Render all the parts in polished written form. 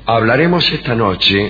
Hablaremos esta noche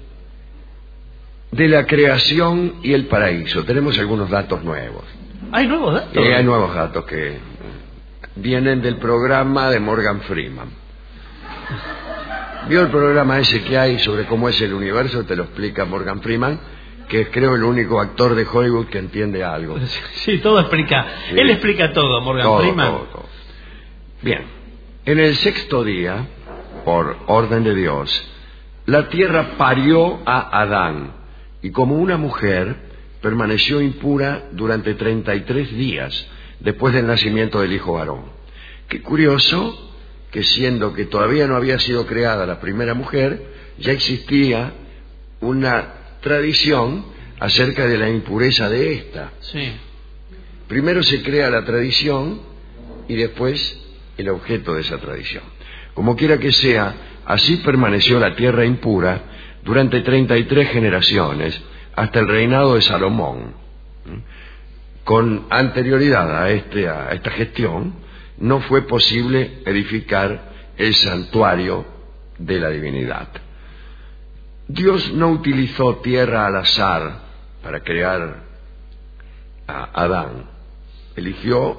de la creación y el paraíso. Tenemos algunos datos nuevos. ¿Hay nuevos datos? Hay nuevos datos que vienen del programa de Morgan Freeman. ¿Vio el programa ese que hay sobre cómo es el universo? Te lo explica Morgan Freeman, que es, creo, el único actor de Hollywood que entiende algo. Sí, todo explica. Sí. Él explica todo, Morgan Freeman. Todo. Bien, en el sexto día, por orden de Dios, la tierra parió a Adán, y como una mujer permaneció impura durante 33 días después del nacimiento del hijo varón. Qué curioso que, siendo que todavía no había sido creada la primera mujer, ya existía una tradición acerca de la impureza de ésta. Sí. Primero se crea la tradición y después el objeto de esa tradición. Como quiera que sea, así permaneció la tierra impura durante 33 generaciones hasta el reinado de Salomón. Con anterioridad a esta gestión, no fue posible edificar el santuario de la divinidad. Dios no utilizó tierra al azar para crear a Adán. Eligió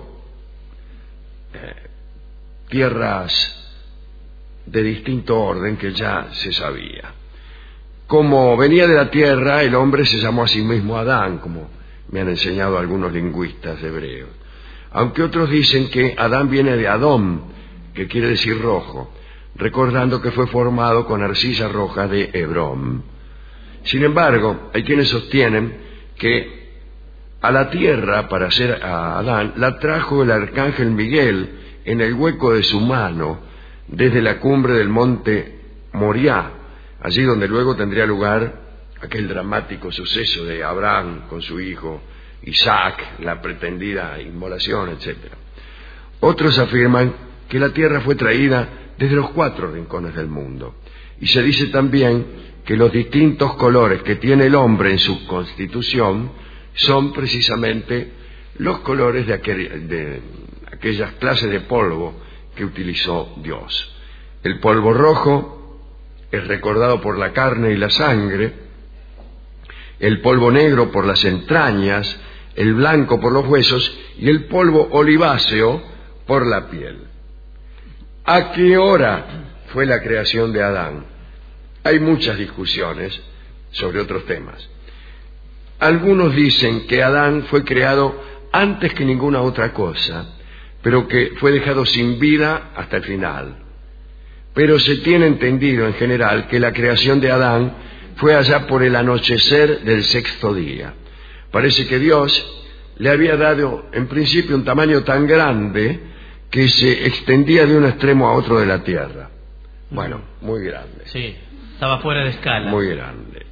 tierras de distinto orden que ya se sabía. Como venía de la tierra, el hombre se llamó a sí mismo Adán, como me han enseñado algunos lingüistas hebreos. Aunque otros dicen que Adán viene de Adón, que quiere decir rojo, recordando que fue formado con arcilla roja de Hebrón. Sin embargo, hay quienes sostienen que a la tierra, para hacer a Adán, la trajo el arcángel Miguel en el hueco de su mano, desde la cumbre del monte Moriah, allí donde luego tendría lugar aquel dramático suceso de Abraham con su hijo Isaac, la pretendida inmolación, etc. Otros afirman que la tierra fue traída desde los 4 rincones del mundo. Y se dice también que los distintos colores que tiene el hombre en su constitución son precisamente los colores de aquellas clases de polvo que utilizó Dios. El polvo rojo es recordado por la carne y la sangre, el polvo negro por las entrañas, el blanco por los huesos y el polvo oliváceo por la piel. ¿A qué hora fue la creación de Adán? Hay muchas discusiones sobre otros temas. Algunos dicen que Adán fue creado antes que ninguna otra cosa, pero que fue dejado sin vida hasta el final. Pero se tiene entendido en general que la creación de Adán fue allá por el anochecer del sexto día. Parece que Dios le había dado en principio un tamaño tan grande que se extendía de un extremo a otro de la tierra. Bueno, muy grande. Sí, estaba fuera de escala. Muy grande.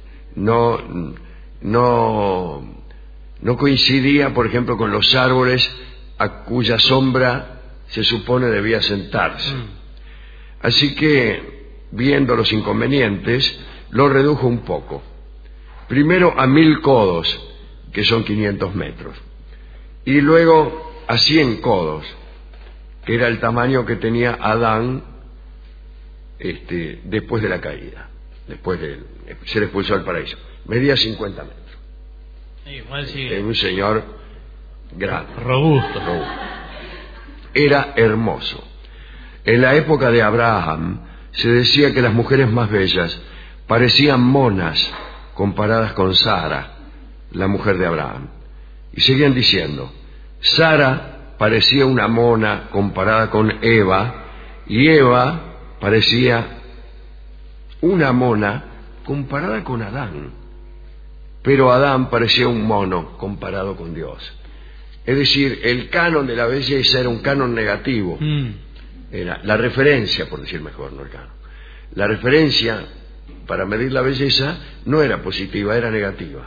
No coincidía, por ejemplo, con los árboles a cuya sombra se supone debía sentarse. Así que, viendo los inconvenientes, lo redujo un poco. Primero a 1000 codos, que son 500 metros, y luego a 100 codos, que era el tamaño que tenía Adán después de la caída, después de ser expulsado del paraíso. Medía 50 metros. Igual sigue. Un señor grande, robusto. Era hermoso. En la época de Abraham se decía que las mujeres más bellas parecían monas comparadas con Sara, la mujer de Abraham. Y seguían diciendo, Sara parecía una mona comparada con Eva, y Eva parecía una mona comparada con Adán. Pero Adán parecía un mono comparado con Dios. Es decir, el canon de la belleza era un canon negativo. Era la referencia, por decir mejor, no el canon. La referencia para medir la belleza no era positiva, era negativa.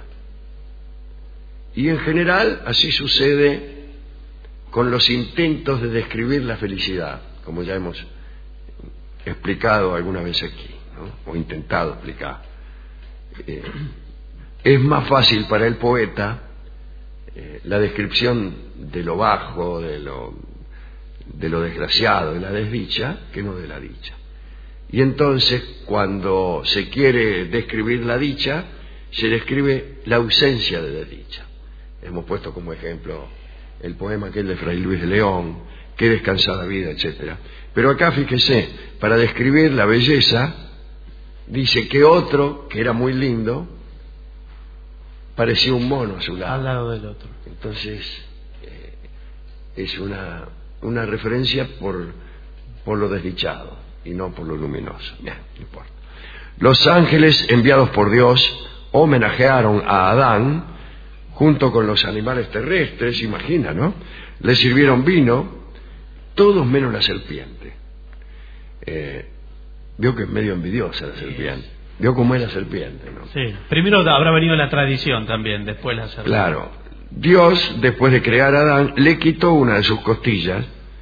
Y en general así sucede con los intentos de describir la felicidad, como ya hemos explicado alguna vez aquí, ¿no? O intentado explicar. Es más fácil para el poeta la descripción de lo bajo, de lo desgraciado, de la desdicha, que no de la dicha. Y entonces, cuando se quiere describir la dicha, se describe la ausencia de desdicha. Hemos puesto como ejemplo el poema aquel de Fray Luis de León, Qué descansada vida, etcétera. Pero acá, fíjese, para describir la belleza, dice que otro, que era muy lindo, parecía un mono a su lado. Al lado del otro. Entonces, es una referencia por lo desdichado y no por lo luminoso. Bien, no importa. Los ángeles enviados por Dios homenajearon a Adán junto con los animales terrestres, imagina, ¿no? Le sirvieron vino, todos menos la serpiente. Vio que es medio envidiosa la serpiente. Vio cómo es la serpiente, ¿no? Sí. Primero habrá venido la tradición también, después la serpiente. Claro. Dios, después de crear a Adán, le quitó una de sus costillas,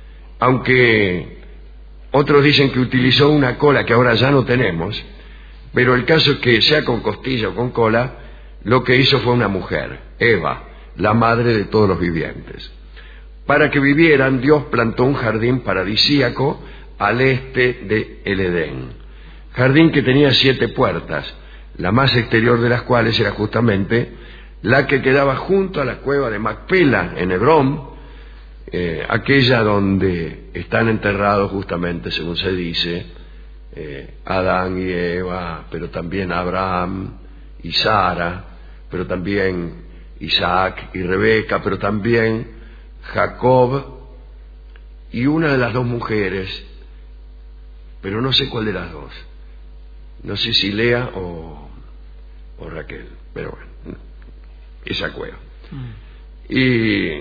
aunque otros dicen que utilizó una cola que ahora ya no tenemos, pero el caso es que, sea con costilla o con cola, lo que hizo fue una mujer, Eva, la madre de todos los vivientes. Para que vivieran, Dios plantó un jardín paradisíaco al este de el Edén. Jardín que tenía 7 puertas, la más exterior de las cuales era justamente la que quedaba junto a la cueva de Macpela, en Hebrón, aquella donde están enterrados justamente, según se dice, Adán y Eva, pero también Abraham y Sara, pero también Isaac y Rebeca, pero también Jacob y una de las 2 mujeres, pero no sé cuál de las 2. No sé si Lea o Raquel, pero bueno, esa cueva. Y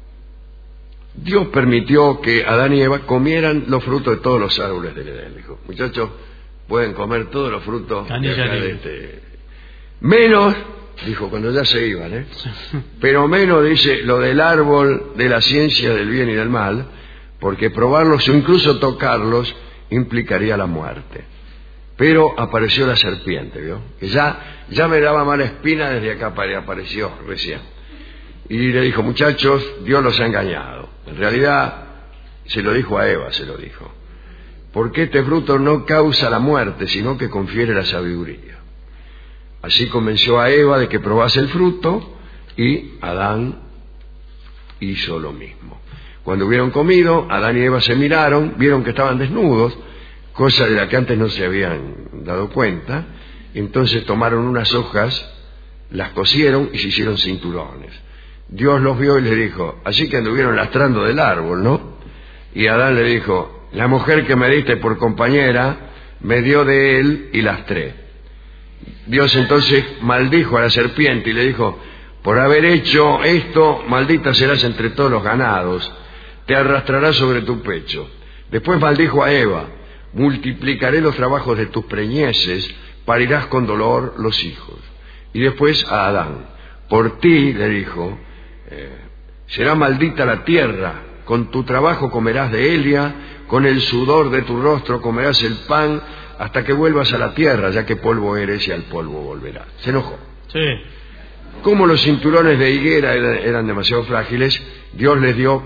Dios permitió que Adán y Eva comieran los frutos de todos los árboles del Edén. Dijo, muchachos, pueden comer todos los frutos de acá de este. Menos, dijo cuando ya se iban, pero menos, dice, lo del árbol de la ciencia del bien y del mal, porque probarlos o incluso tocarlos implicaría la muerte. Pero apareció la serpiente, ¿vio? Que ya me daba mala espina desde acá, apareció recién. Y le dijo, muchachos, Dios los ha engañado. En realidad, se lo dijo a Eva, se lo dijo. Porque este fruto no causa la muerte, sino que confiere la sabiduría. Así convenció a Eva de que probase el fruto y Adán hizo lo mismo. Cuando hubieron comido, Adán y Eva se miraron, vieron que estaban desnudos, cosa de la que antes no se habían dado cuenta. Entonces tomaron unas hojas, las cosieron y se hicieron cinturones. Dios los vio y les dijo, así que anduvieron lastrando del árbol, ¿no? Y Adán le dijo, la mujer que me diste por compañera me dio de él y lastré. Dios entonces maldijo a la serpiente y le dijo, por haber hecho esto, maldita serás entre todos los ganados, te arrastrarás sobre tu pecho. Después maldijo a Eva, multiplicaré los trabajos de tus preñeces, parirás con dolor los hijos. Y después a Adán, por ti, le dijo, será maldita la tierra, con tu trabajo comerás de ella, con el sudor de tu rostro comerás el pan, hasta que vuelvas a la tierra, ya que polvo eres y al polvo volverás. Se enojó. Sí. Como los cinturones de higuera eran demasiado frágiles, Dios les dio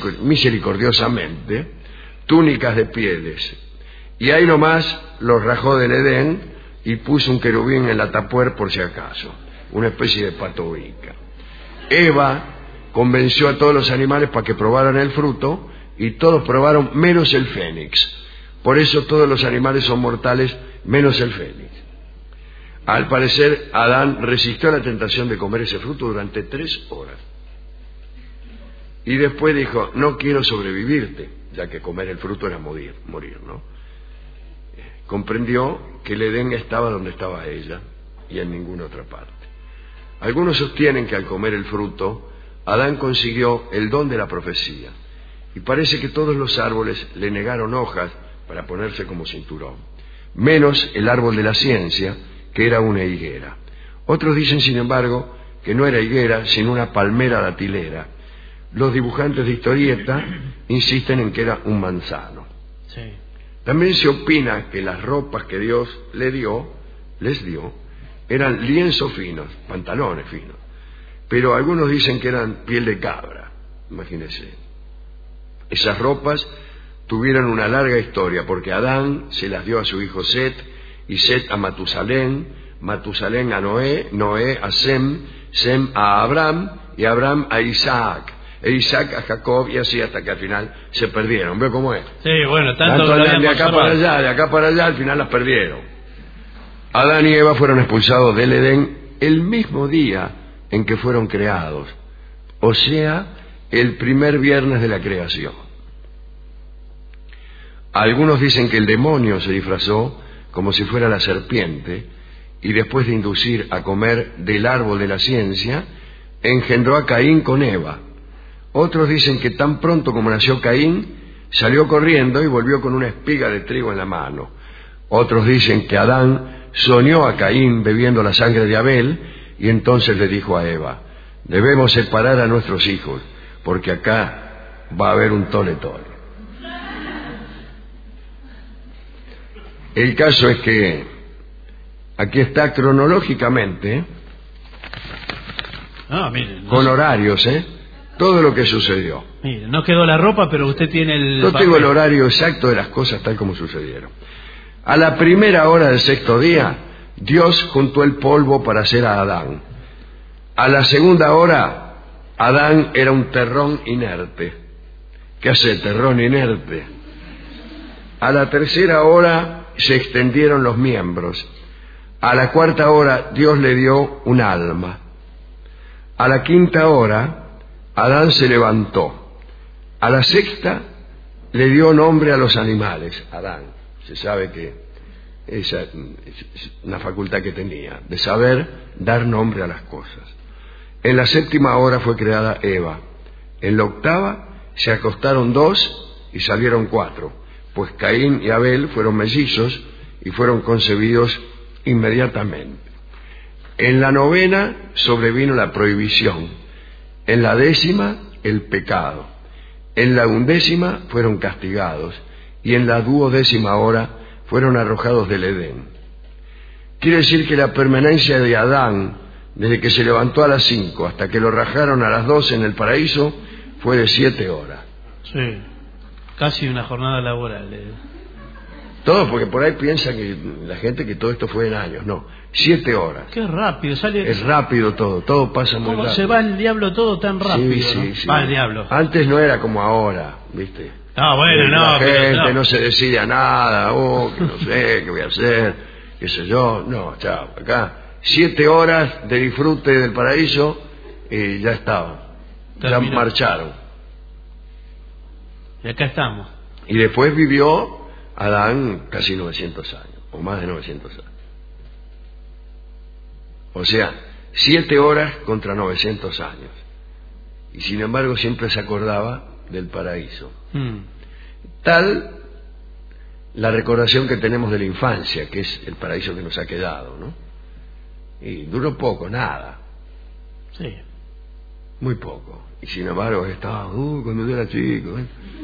misericordiosamente túnicas de pieles. Y ahí nomás los rajó del Edén y puso un querubín en la tapuer por si acaso, una especie de patobica. Eva convenció a todos los animales para que probaran el fruto y todos probaron menos el fénix. Por eso todos los animales son mortales menos el fénix. Al parecer, Adán resistió la tentación de comer ese fruto durante 3 horas. Y después dijo, no quiero sobrevivirte, ya que comer el fruto era morir, ¿no? Comprendió que el Edén estaba donde estaba ella y en ninguna otra parte. Algunos sostienen que al comer el fruto, Adán consiguió el don de la profecía. Y parece que todos los árboles le negaron hojas para ponerse como cinturón, menos el árbol de la ciencia, que era una higuera. Otros dicen, sin embargo, que no era higuera, sino una palmera datilera. Los dibujantes de historieta insisten en que era un manzano. Sí. También se opina que las ropas que Dios les dio, eran lienzos finos, pantalones finos. Pero algunos dicen que eran piel de cabra, imagínense. Esas ropas tuvieron una larga historia, porque Adán se las dio a su hijo Set, y Set a Matusalén, Matusalén a Noé, Noé a Sem, Sem a Abraham, y Abraham a Isaac, e Isaac a Jacob, y así hasta que al final se perdieron. ¿Ve cómo es? Sí, bueno, tanto de acá para allá, al final las perdieron. Adán y Eva fueron expulsados del Edén el mismo día en que fueron creados, o sea, el primer viernes de la creación. Algunos dicen que el demonio se disfrazó como si fuera la serpiente, y después de inducir a comer del árbol de la ciencia, engendró a Caín con Eva. Otros dicen que tan pronto como nació Caín, salió corriendo y volvió con una espiga de trigo en la mano. Otros dicen que Adán soñó a Caín bebiendo la sangre de Abel, y entonces le dijo a Eva: debemos separar a nuestros hijos, porque acá va a haber un tole-tole. El caso es que aquí está cronológicamente, miren, con horarios, todo lo que sucedió. Mire, no quedó la ropa, pero usted tiene el... Yo tengo el horario exacto de las cosas tal como sucedieron. A la primera hora del sexto día, Dios juntó el polvo para hacer a Adán. A la segunda hora, Adán era un terrón inerte. ¿Qué hace terrón inerte? A la tercera hora se extendieron los miembros. A la cuarta hora, Dios le dio un alma. A la quinta hora, Adán se levantó. A la sexta, le dio nombre a los animales. Adán, se sabe que esa es una facultad que tenía, de saber dar nombre a las cosas. En la séptima hora fue creada Eva. En la octava se acostaron 2 y salieron 4, pues Caín y Abel fueron mellizos y fueron concebidos inmediatamente. En la novena sobrevino la prohibición. En la 10ª, el pecado. En la 11ª fueron castigados, y en la 12ª hora fueron arrojados del Edén. Quiere decir que la permanencia de Adán, desde que se levantó a las 5 hasta que lo rajaron a las 12 en el paraíso, fue de 7 horas. Sí, casi una jornada laboral. Todo porque por ahí piensa que la gente que todo esto fue en años. No, 7 horas. Qué rápido sale. Es rápido todo pasa muy rápido. ¿Cómo se va el diablo todo tan rápido? Sí. Va el diablo. Antes no era como ahora, ¿viste? Bueno, la gente no se decide a nada, que no sé, qué voy a hacer, qué sé yo. No, chao, acá 7 horas de disfrute del paraíso y ya estaban. Ya marcharon. Y acá estamos. Y después vivió Adán casi 900 años, o más de 900 años. O sea, 7 horas contra 900 años. Y sin embargo siempre se acordaba del paraíso. Tal la recordación que tenemos de la infancia, que es el paraíso que nos ha quedado, ¿no? Y duró poco, nada. Sí. Muy poco. Y sin embargo estaba, cuando yo era chico,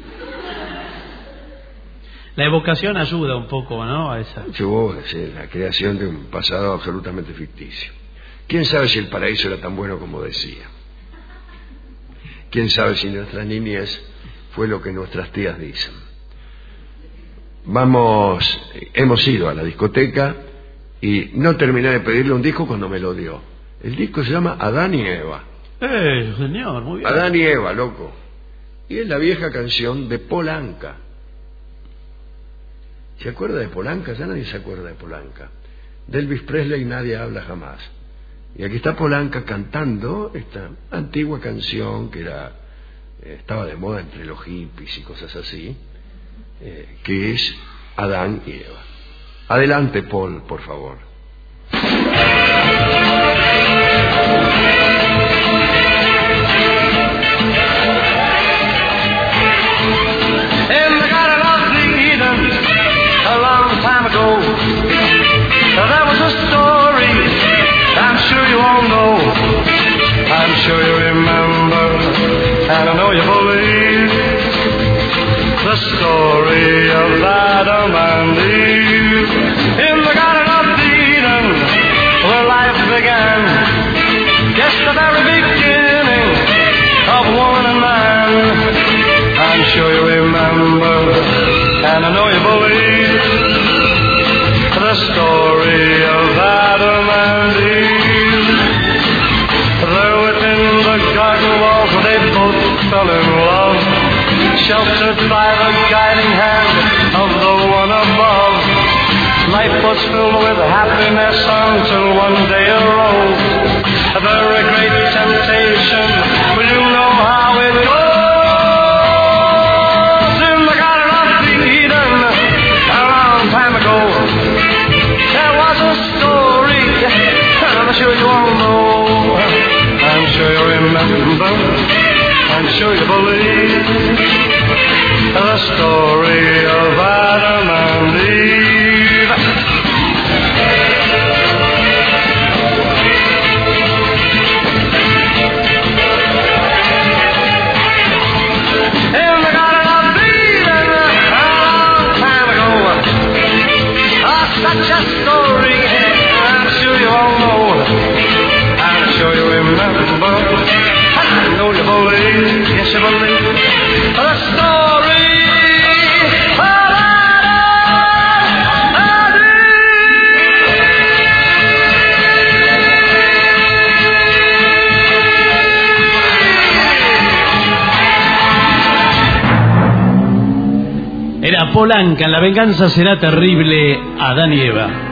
La evocación ayuda un poco, ¿no? A esa. La creación de un pasado absolutamente ficticio. ¿Quién sabe si el paraíso era tan bueno como decía? ¿Quién sabe si nuestra niñez fue lo que nuestras tías dicen? Hemos ido a la discoteca y no terminé de pedirle un disco cuando me lo dio. El disco se llama Adán y Eva. Señor, muy bien. Adán y Eva, loco. Y es la vieja canción de Paul Anka. ¿Se acuerda de Paul Anka? Ya nadie se acuerda de Paul Anka. De Elvis Presley nadie habla jamás. Y aquí está Paul Anka cantando esta antigua canción que estaba de moda entre los hippies y cosas así, que es Adán y Eva. Adelante, Paul, por favor. There was a story I'm sure you all know. I'm sure you remember, and I know you believe the story of Adam and Eve in the Garden of Eden. sheltered by the guiding hand of the one above. Life was filled with happiness until one day arose a very great temptation. Well, you know how it goes. In the Garden of Eden, a long time ago, there was a story, I'm sure you all know. I'm sure you remember, I'm sure you believe the story of Adam and Eve. In the Garden of Eden, a long time ago, such a story, I'm sure you all know. I'm sure you remember, I know you believe, yes you believe, the story of Adam and Eve. Era Paul Anka, La venganza será terrible, Adán y Eva.